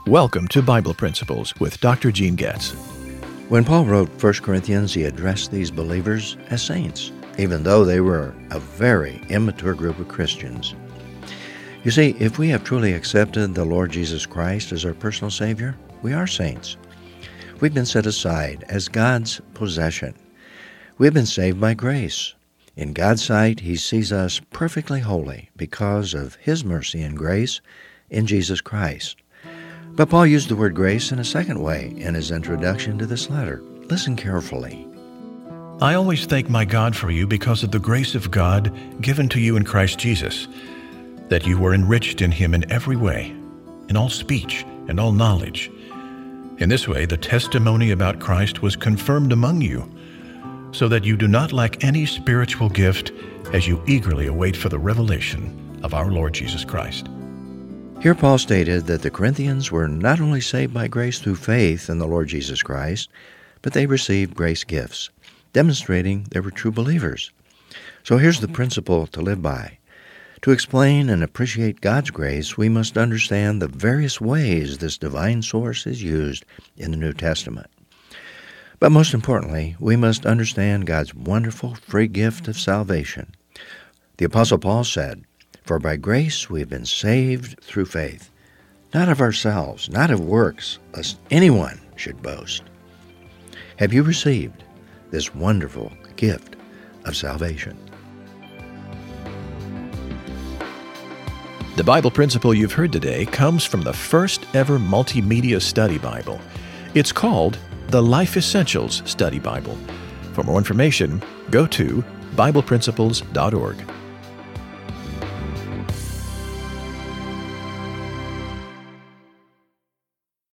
Welcome to Bible Principles with Dr. Gene Getz. When Paul wrote 1 Corinthians, he addressed these believers as saints, even though they were a very immature group of Christians. You see, if we have truly accepted the Lord Jesus Christ as our personal Savior, we are saints. We've been set aside as God's possession. We've been saved by grace. In God's sight, He sees us perfectly holy because of His mercy and grace in Jesus Christ. But Paul used the word grace in a second way in his introduction to this letter. Listen carefully. I always thank my God for you because of the grace of God given to you in Christ Jesus, that you were enriched in Him in every way, in all speech and all knowledge. In this way, the testimony about Christ was confirmed among you, so that you do not lack any spiritual gift as you eagerly await for the revelation of our Lord Jesus Christ. Here Paul stated that the Corinthians were not only saved by grace through faith in the Lord Jesus Christ, but they received grace gifts, demonstrating they were true believers. So here's the principle to live by. To explain and appreciate God's grace, we must understand the various ways this divine source is used in the New Testament. But most importantly, we must understand God's wonderful free gift of salvation. The Apostle Paul said, "For by grace we have been saved through faith, not of ourselves, not of works, lest anyone should boast." Have you received this wonderful gift of salvation? The Bible principle you've heard today comes from the first ever multimedia study Bible. It's called the Life Essentials Study Bible. For more information, go to BiblePrinciples.org.